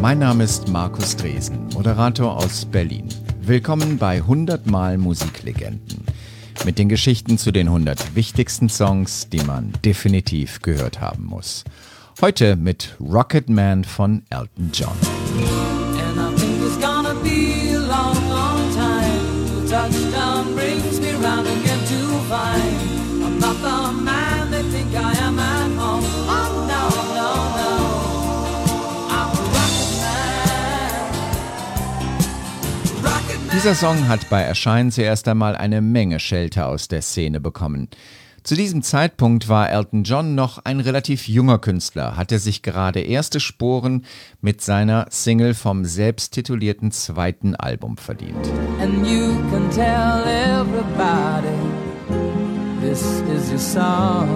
Mein Name ist Markus Dresen, Moderator aus Berlin. Willkommen bei 100 Mal Musiklegenden. Mit den Geschichten zu den 100 wichtigsten Songs, die man definitiv gehört haben muss. Heute mit Rocket Man von Elton John. And I think it's gonna be a long, long time. The touchdown brings me round again to find I'm not the man they think I am at home. Oh no, no, no, I'm a Rocket Man. Dieser Song hat bei Erscheinen zuerst einmal eine Menge Schelte aus der Szene bekommen. Zu diesem Zeitpunkt war Elton John noch ein relativ junger Künstler, hatte sich gerade erste Sporen mit seiner Single vom selbsttitulierten zweiten Album verdient. And you can tell everybody this is your song.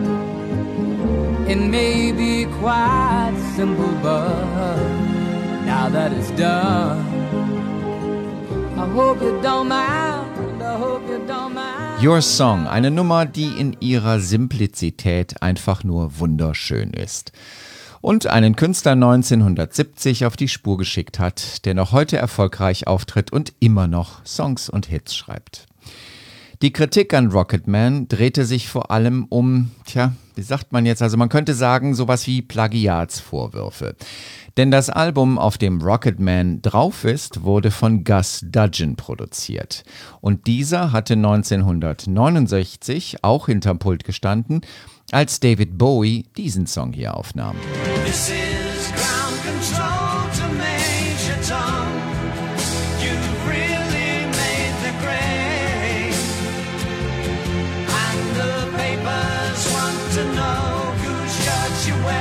It may be quite simple, but now that it's done, I hope you don't mind, I hope you don't mind. Your Song, eine Nummer, die in ihrer Simplizität einfach nur wunderschön ist. Und einen Künstler 1970 auf die Spur geschickt hat, der noch heute erfolgreich auftritt und immer noch Songs und Hits schreibt. Die Kritik an Rocket Man drehte sich vor allem um, wie sagt man jetzt, also man könnte sagen, sowas wie Plagiatsvorwürfe. Denn das Album, auf dem Rocket Man drauf ist, wurde von Gus Dudgeon produziert. Und dieser hatte 1969 auch hinterm Pult gestanden, als David Bowie diesen Song hier aufnahm. This is ground control to Major Tom. You've really made the grade. And the papers want to know whose shirt you wear.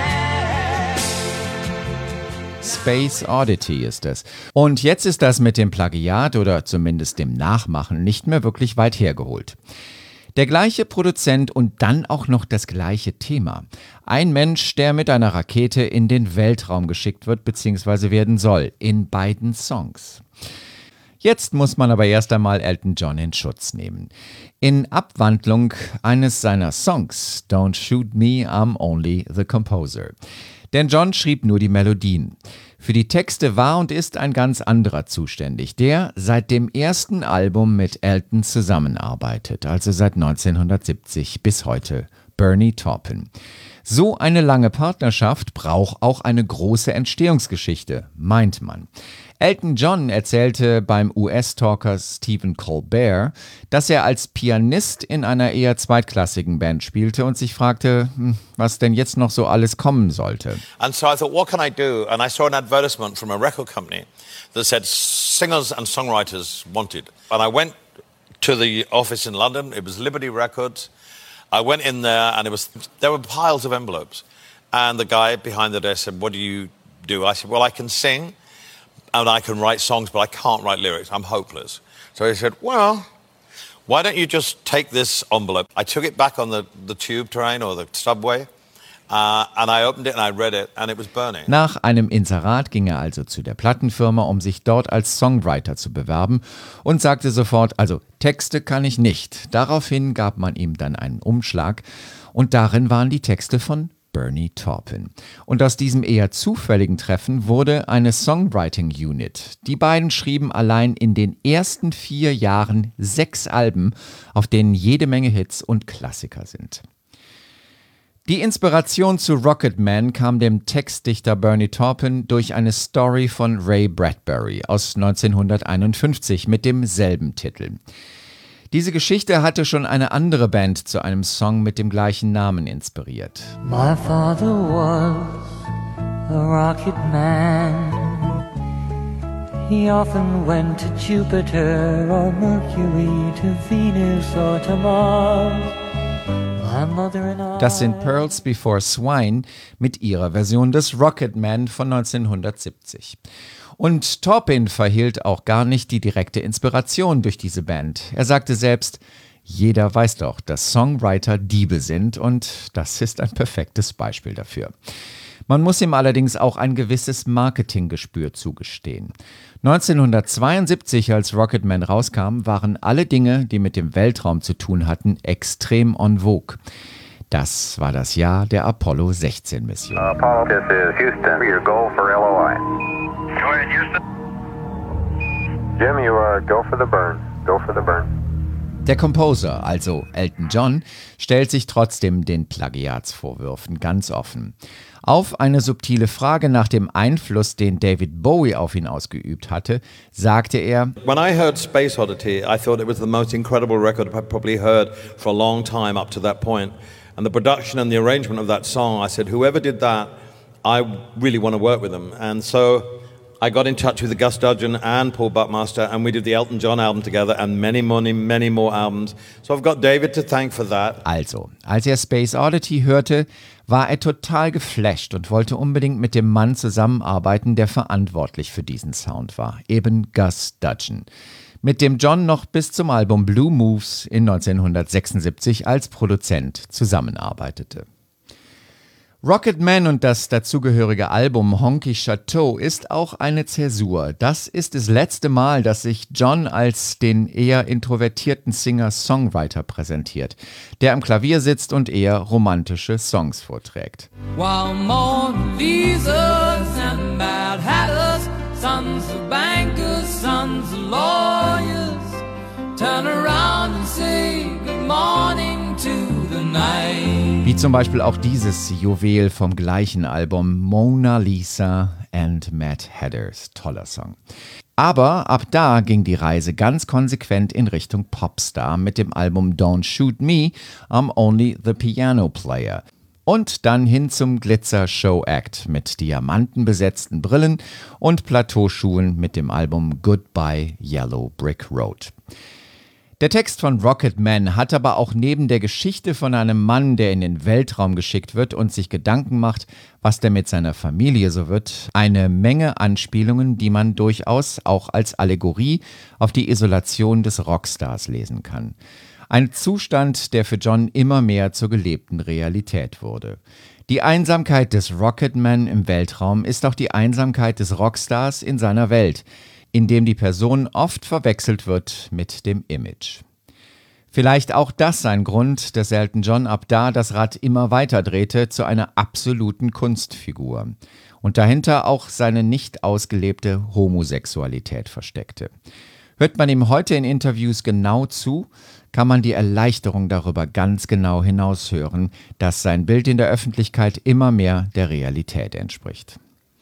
Space Oddity ist es. Und jetzt ist das mit dem Plagiat oder zumindest dem Nachmachen nicht mehr wirklich weit hergeholt. Der gleiche Produzent und dann auch noch das gleiche Thema. Ein Mensch, der mit einer Rakete in den Weltraum geschickt wird bzw. werden soll, in beiden Songs. Jetzt muss man aber erst einmal Elton John in Schutz nehmen. In Abwandlung eines seiner Songs, Don't Shoot Me, I'm Only the Composer. Denn John schrieb nur die Melodien. Für die Texte war und ist ein ganz anderer zuständig, der seit dem ersten Album mit Elton zusammenarbeitet, also seit 1970 bis heute, Bernie Taupin. So eine lange Partnerschaft braucht auch eine große Entstehungsgeschichte, meint man. Elton John erzählte beim US-Talker Stephen Colbert, dass er als Pianist in einer eher zweitklassigen Band spielte und sich fragte, was denn jetzt noch so alles kommen sollte. And so I thought, what can I do? And I saw an advertisement from a record company that said singers and songwriters wanted. And I went to the office in London. It was Liberty Records. I went in there and there were piles of envelopes. And the guy behind the desk said, what do you do? I said, well, I can sing. And I can write songs, but I can't write lyrics. I'm hopeless. So he said, well, why don't you just take this envelope? I took it back on the tube train or the subway, and I opened it and I read it, and it was Bernie. Nach einem Inserat ging er also zu der Plattenfirma, um sich dort als Songwriter zu bewerben und sagte sofort, also Texte kann ich nicht. Daraufhin gab man ihm dann einen Umschlag und darin waren die Texte von Bernie Taupin. Und aus diesem eher zufälligen Treffen wurde eine Songwriting Unit. Die beiden schrieben allein in den ersten 4 Jahren 6 Alben, auf denen jede Menge Hits und Klassiker sind. Die Inspiration zu Rocket Man kam dem Textdichter Bernie Taupin durch eine Story von Ray Bradbury aus 1951 mit demselben Titel. Diese Geschichte hatte schon eine andere Band zu einem Song mit dem gleichen Namen inspiriert. My father was a rocket man. He often went to Jupiter or Mercury, to Venus or to Mars. My mother and I... Das sind Pearls Before Swine mit ihrer Version des Rocket Man von 1970. Und Taupin verhehlt auch gar nicht die direkte Inspiration durch diese Band. Er sagte selbst, jeder weiß doch, dass Songwriter Diebe sind und das ist ein perfektes Beispiel dafür. Man muss ihm allerdings auch ein gewisses Marketinggespür zugestehen. 1972, als Rocket Man rauskam, waren alle Dinge, die mit dem Weltraum zu tun hatten, extrem en vogue. Das war das Jahr der Apollo 16 Mission. Apollo, this is Houston, your goal for LOI. in Houston. Jim, you go for the burn. Go for the burn. Der Composer, also Elton John, stellt sich trotzdem den Plagiatsvorwürfen ganz offen. Auf eine subtile Frage nach dem Einfluss, den David Bowie auf ihn ausgeübt hatte, sagte er: When I heard Space Oddity, I thought it was the most incredible record I've probably heard for a long time up to that point. And the production and the arrangement of that song, I said, whoever did that, I really want to work with them. And so I got in touch with Gus Dudgeon and Paul Buckmaster, and we did the Elton John album together and many more albums. So I've got David to thank for that. Also, als er Space Oddity hörte, war er total geflasht und wollte unbedingt mit dem Mann zusammenarbeiten, der verantwortlich für diesen Sound war, eben Gus Dudgeon, mit dem John noch bis zum Album Blue Moves in 1976 als Produzent zusammenarbeitete. Rocket Man und das dazugehörige Album Honky Chateau ist auch eine Zäsur. Das ist das letzte Mal, dass sich John als den eher introvertierten Singer-Songwriter präsentiert, der am Klavier sitzt und eher romantische Songs vorträgt. While Mona Lisas and Mad Hatters, sons of bankers, sons of lawyers, turn around and say good morning to the night. Wie zum Beispiel auch dieses Juwel vom gleichen Album Mona Lisa and Mad Hatters. Toller Song. Aber ab da ging die Reise ganz konsequent in Richtung Popstar mit dem Album Don't Shoot Me, I'm Only the Piano Player. Und dann hin zum Glitzer-Show-Act mit diamantenbesetzten Brillen und Plateauschuhen mit dem Album Goodbye Yellow Brick Road. Der Text von Rocket Man hat aber auch neben der Geschichte von einem Mann, der in den Weltraum geschickt wird und sich Gedanken macht, was der mit seiner Familie so wird, eine Menge Anspielungen, die man durchaus auch als Allegorie auf die Isolation des Rockstars lesen kann. Ein Zustand, der für John immer mehr zur gelebten Realität wurde. Die Einsamkeit des Rocketman im Weltraum ist auch die Einsamkeit des Rockstars in seiner Welt, in dem die Person oft verwechselt wird mit dem Image. Vielleicht auch das ein Grund, dass Elton John ab da das Rad immer weiter drehte zu einer absoluten Kunstfigur und dahinter auch seine nicht ausgelebte Homosexualität versteckte. Hört man ihm heute in Interviews genau zu, kann man die Erleichterung darüber ganz genau hinaushören, dass sein Bild in der Öffentlichkeit immer mehr der Realität entspricht.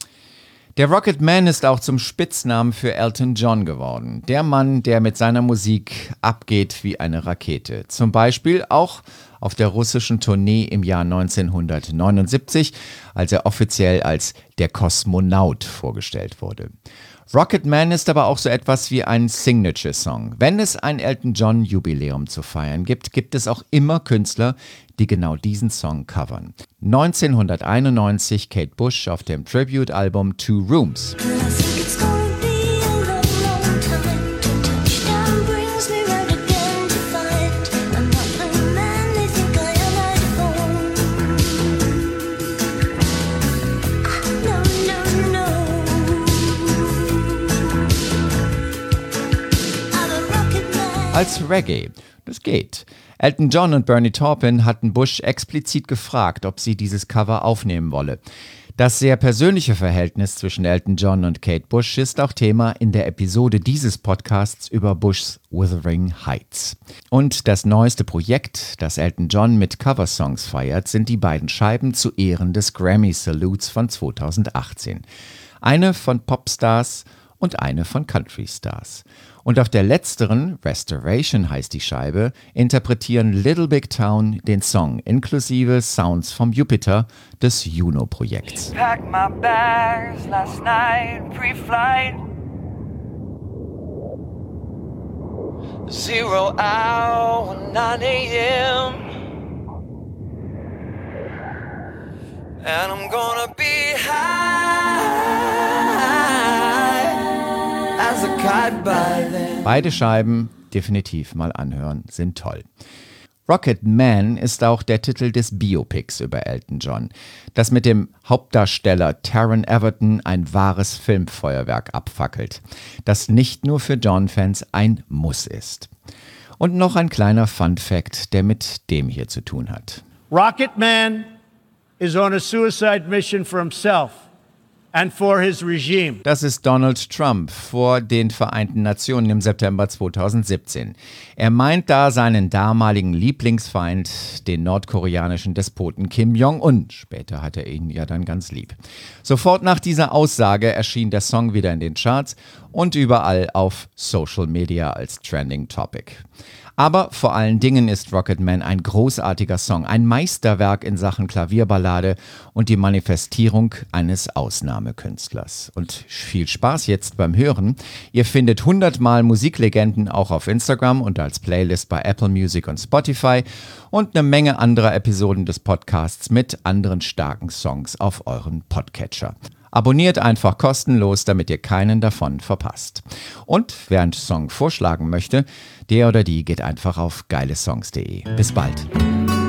Der Rocket Man ist auch zum Spitznamen für Elton John geworden. Der Mann, der mit seiner Musik abgeht wie eine Rakete. Zum Beispiel auch auf der russischen Tournee im Jahr 1979, als er offiziell als der Kosmonaut vorgestellt wurde. Rocket Man ist aber auch so etwas wie ein Signature-Song. Wenn es ein Elton John-Jubiläum zu feiern gibt, gibt es auch immer Künstler, die genau diesen Song covern. 1991 Kate Bush auf dem Tribute-Album Two Rooms. Als Reggae. Das geht. Elton John und Bernie Taupin hatten Bush explizit gefragt, ob sie dieses Cover aufnehmen wolle. Das sehr persönliche Verhältnis zwischen Elton John und Kate Bush ist auch Thema in der Episode dieses Podcasts über Bushs Wuthering Heights. Und das neueste Projekt, das Elton John mit Coversongs feiert, sind die beiden Scheiben zu Ehren des Grammy Salutes von 2018. Eine von Popstars und eine von Country Stars. Und auf der letzteren, Restoration heißt die Scheibe, interpretieren Little Big Town den Song inklusive Sounds vom Jupiter des Juno-Projekts. Packed my bags last night, pre-flight. 0 hour, 9 a.m. And I'm gonna be high as a kite by then. Beide Scheiben, definitiv mal anhören, sind toll. Rocket Man ist auch der Titel des Biopics über Elton John, das mit dem Hauptdarsteller Taron Egerton ein wahres Filmfeuerwerk abfackelt, das nicht nur für John-Fans ein Muss ist. Und noch ein kleiner Fun-Fact, der mit dem hier zu tun hat. Rocket Man is on a suicide mission for himself and for his regime. Das ist Donald Trump vor den Vereinten Nationen im September 2017. Er meint da seinen damaligen Lieblingsfeind, den nordkoreanischen Despoten Kim Jong-un. Später hat er ihn ja dann ganz lieb. Sofort nach dieser Aussage erschien der Song wieder in den Charts und überall auf Social Media als Trending Topic. Aber vor allen Dingen ist Rocketman ein großartiger Song, ein Meisterwerk in Sachen Klavierballade und die Manifestierung eines Ausnahmekünstlers. Und viel Spaß jetzt beim Hören. Ihr findet 100-mal Musiklegenden auch auf Instagram und als Playlist bei Apple Music und Spotify und eine Menge anderer Episoden des Podcasts mit anderen starken Songs auf euren Podcatcher. Abonniert einfach kostenlos, damit ihr keinen davon verpasst. Und wer einen Song vorschlagen möchte, der oder die geht einfach auf geilesongs.de. Bis bald.